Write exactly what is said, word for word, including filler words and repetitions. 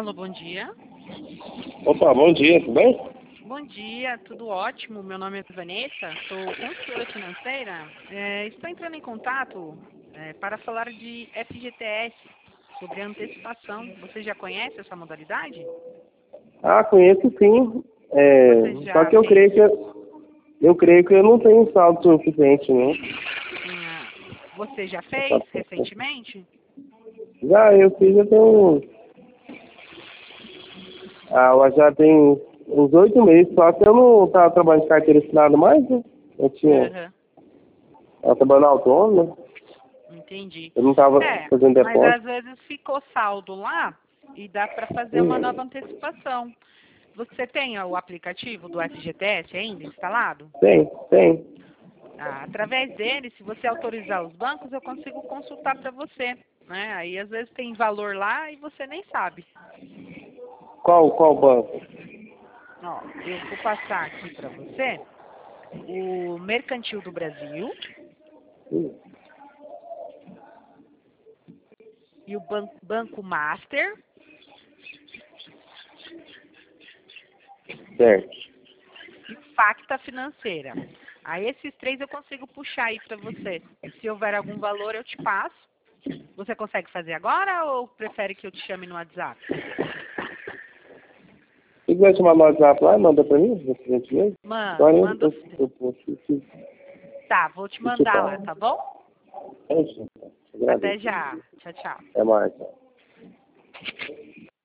Alô, bom dia. Opa, bom dia, tudo bem? Bom dia, tudo ótimo. Meu nome é Vanessa, sou consultora financeira. É, estou entrando em contato é, para falar de F G T S, sobre antecipação. Você já conhece essa modalidade? Ah, conheço sim. É, Você só já que eu fez? creio que eu, eu creio que eu não tenho saldo suficiente, não. Ah, você já fez recentemente? Já eu fiz, eu tenho. Ah, eu já tem uns oito meses, só que eu não estava trabalhando de carteira assinada mais, né? Eu tinha. Aham, Estava trabalhando autônomo, né? entendi. Eu não estava É, fazendo mas às depósito. vezes ficou saldo lá e dá para fazer uma Hum, nova antecipação. Você tem o aplicativo do F G T S ainda instalado? tem, tem. Ah, através dele, se você autorizar os bancos, eu consigo consultar para você, né? Aí às vezes tem valor lá e você nem sabe. Qual, qual banco? Ó, eu vou passar aqui para você o Mercantil do Brasil Hum, e o Ban- Banco Master certo. e Facta Financeira. Aí esses três eu consigo puxar aí para você. Se houver algum valor, eu te passo. Você consegue fazer agora ou prefere que eu te chame no WhatsApp? Se quiser chamar no WhatsApp lá, manda pra mim, no frente mesmo. Mando, Agora eu, mando eu, sim. eu posso te, Tá, vou te te mandar lá, falar. tá bom? É isso. Até Agradeço. já. Tchau, tchau. Até mais.